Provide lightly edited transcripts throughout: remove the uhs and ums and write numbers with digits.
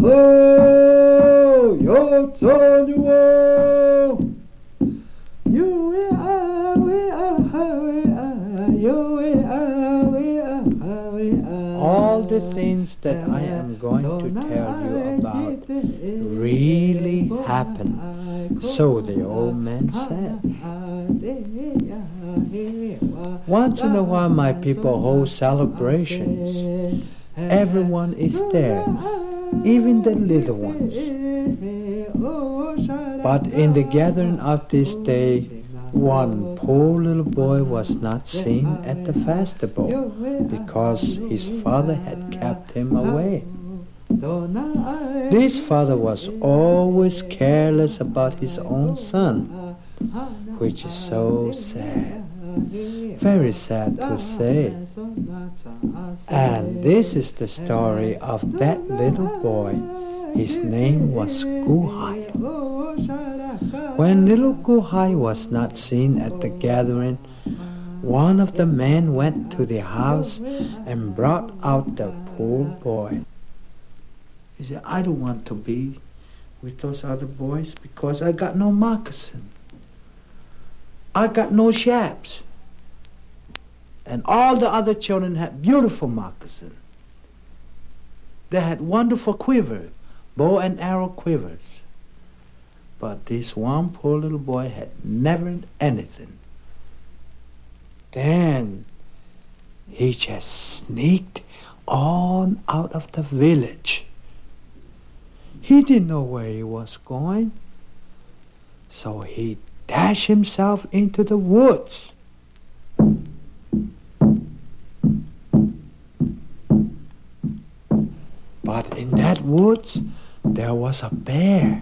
Oh, yo, turn you on. You we are. All the things that I am going to tell you about really happened, so the old man said. Once in a while my people hold celebrations. Everyone is there, even the little ones. But in the gathering of this day, one poor little boy was not seen at the festival because his father had kept him away. This father was always careless about his own son, which is so sad, very sad to say. And this is the story of that little boy. His name was Guhai. When little Guhai was not seen at the gathering, one of the men went to the house and brought out the poor boy. He said, I don't want to be with those other boys because I got no moccasin. I got no chaps. And all the other children had beautiful moccasin. They had wonderful quivers, bow and arrow quivers. But this one poor little boy had never anything. Then he just sneaked on out of the village. He didn't know where he was going, so he dashed himself into the woods. But in that woods, there was a bear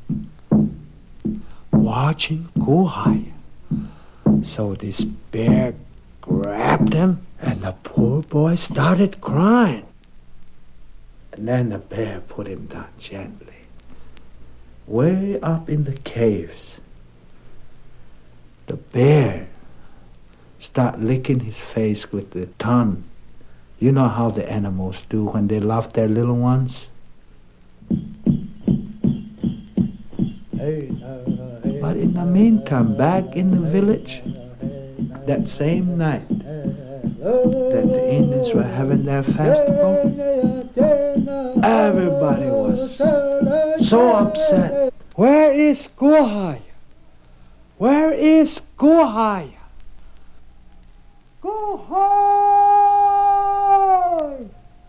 watching Guhai. So this bear grabbed him, and the poor boy started crying. And then the bear put him down gently, way up in the caves. The bear started licking his face with the tongue. You know how the animals do when they love their little ones? But in the meantime, back in the village, that same night that the Indians were having their festival, everybody was so upset. Where is Guhai? Where is Guhai? Guhai!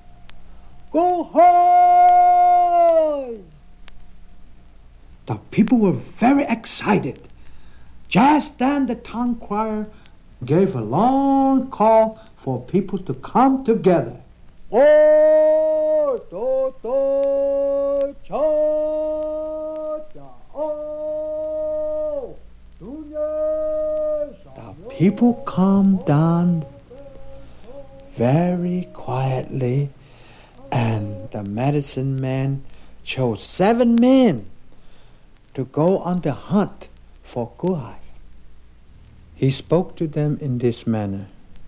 Guhai! The people were very excited. Just then the town crier gave a long call for people to come together. The people calmed down very quietly, and the medicine man chose 7 men to go on the hunt for Guhai. He spoke to them in this manner.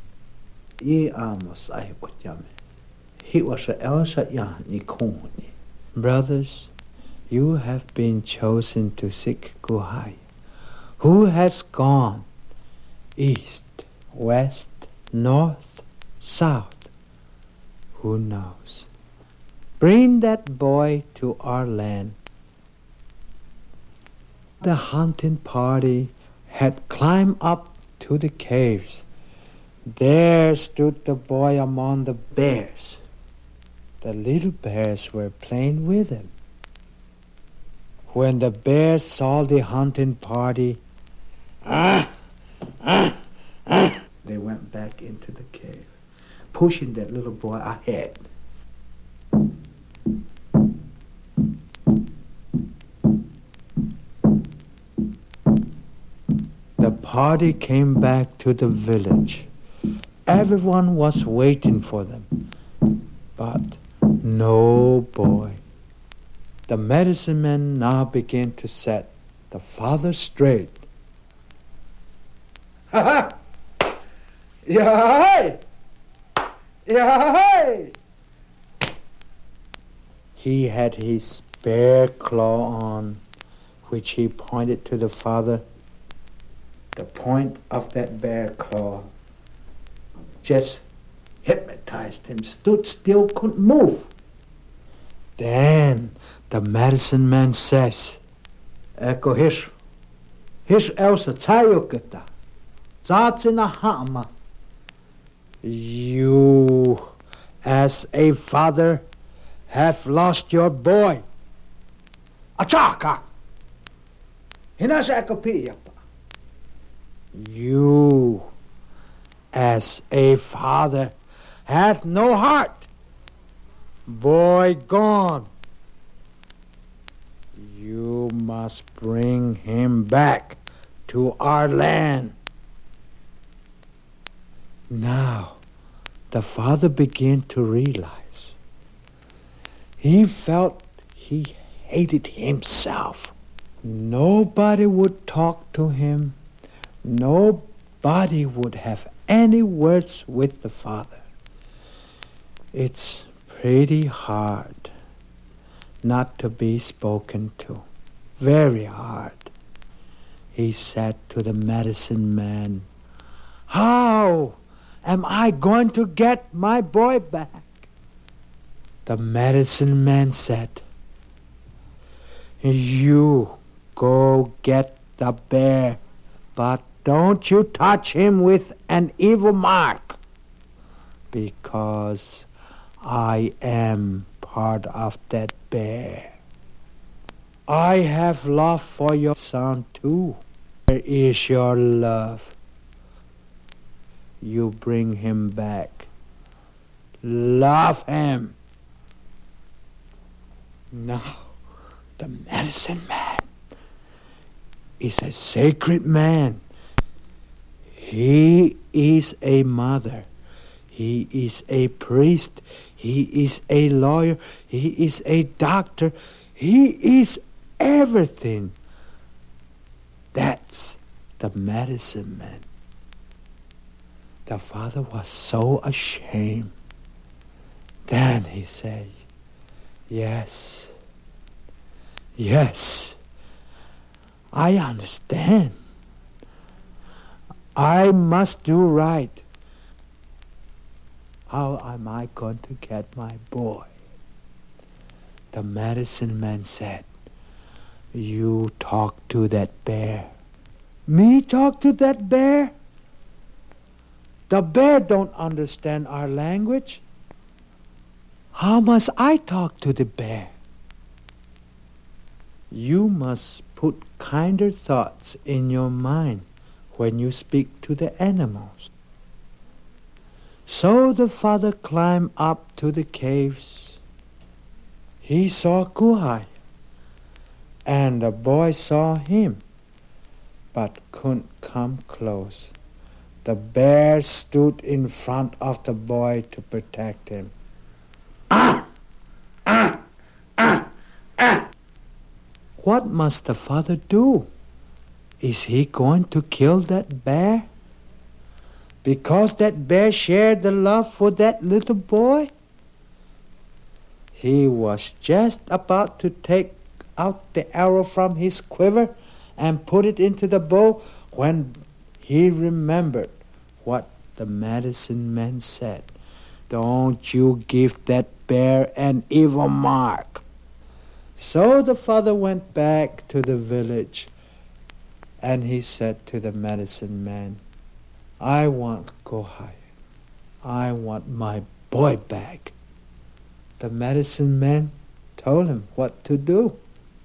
Brothers, you have been chosen to seek Guhai, who has gone east, west, north, south. Who knows? Bring that boy to our land. The hunting party had climbed up to the caves. There stood the boy among the bears. The little bears were playing with him. When the bears saw the hunting party, they went back into the cave, pushing that little boy ahead. The party came back to the village. Everyone was waiting for them, but no boy. The medicine man now began to set the father straight. Ha ha! Yahai! Yahai! He had his bear claw on, which he pointed to the father. The point of that bear claw just hypnotized him, stood still, couldn't move. Then the medicine man says, Eko hish elsa tsayuketa, tsatsina hama. You, as a father, have lost your boy. Achaka! Hinasa ekopiyapa. You, as a father, have no heart. Boy gone. You must bring him back to our land. Now, the father began to realize he felt he hated himself. Nobody would talk to him. Nobody would have any words with the father. It's pretty hard not to be spoken to. Very hard. He said to the medicine man, How am I going to get my boy back? The medicine man said, You go get the bear, but don't you touch him with an evil mark, because I am part of that bear. I have love for your son too. Where is your love? You bring him back. Love him. Now, the medicine man is a sacred man. He is a mother. He is a priest. He is a lawyer. He is a doctor. He is everything. That's the medicine man. The father was so ashamed. Then he said, Yes, I understand. I must do right. How am I going to get my boy? The medicine man said, You talk to that bear. Me talk to that bear? The bear don't understand our language. How must I talk to the bear? You must put kinder thoughts in your mind when you speak to the animals. So the father climbed up to the caves. He saw Kuhai, and the boy saw him, but couldn't come close. The bear stood in front of the boy to protect him. What must the father do? Is he going to kill that bear? Because that bear shared the love for that little boy? He was just about to take out the arrow from his quiver and put it into the bow when he remembered what the medicine man said. Don't you give that bear an evil mark. So the father went back to the village, and he said to the medicine man, I want Kuhai. I want my boy back. The medicine man told him what to do.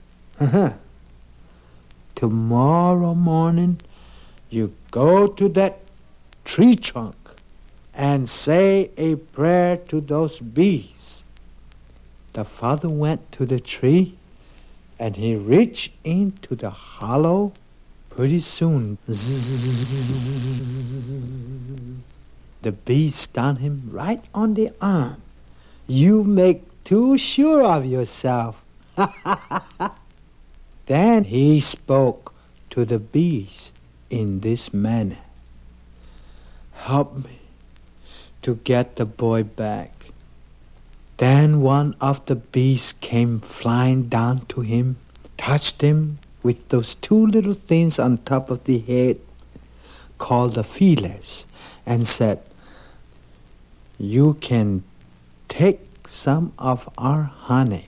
Tomorrow morning, you go to that tree trunk and say a prayer to those bees. The father went to the tree, and he reached into the hollow. Pretty soon, the bee stung him right on the arm. You make too sure of yourself. Then he spoke to the bees in this manner. Help me to get the boy back. Then one of the bees came flying down to him, touched him with those two little things on top of the head called the feelers, and said, "You can take some of our honey."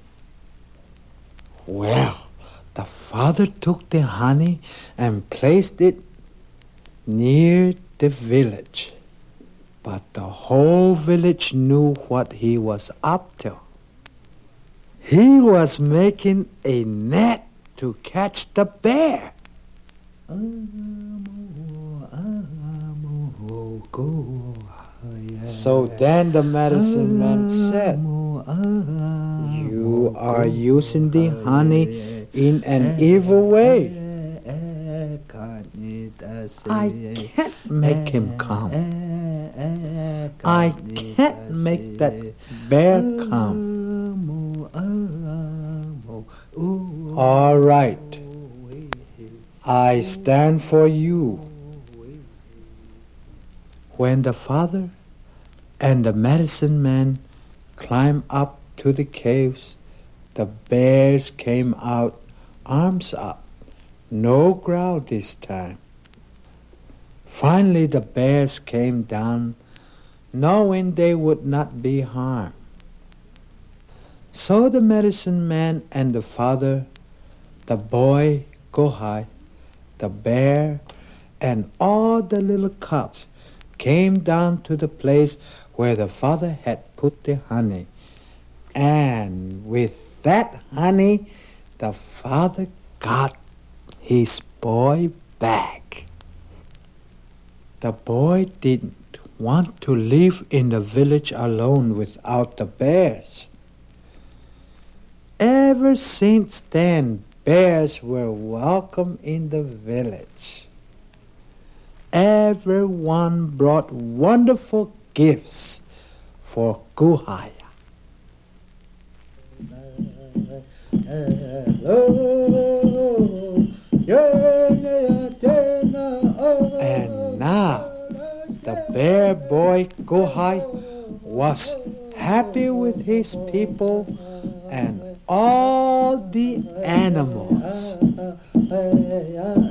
Well, the father took the honey and placed it near the village. But the whole village knew what he was up to. He was making a net to catch the bear. So then the medicine man said, "You are using the honey in an evil way. I can't make him come. I can't make that bear come. All right, I stand for you." When the father and the medicine man climbed up to the caves, the bears came out, arms up, no growl this time. Finally the bears came down, knowing they would not be harmed. So the medicine man and the father, the boy Go-Hi, the bear, and all the little cubs came down to the place where the father had put the honey. And with that honey, the father got his boy back. The boy didn't want to live in the village alone without the bears. Ever since then, bears were welcome in the village. Everyone brought wonderful gifts for Go-Hi. And now the bear boy Go-Hi was happy with his people and all the animals.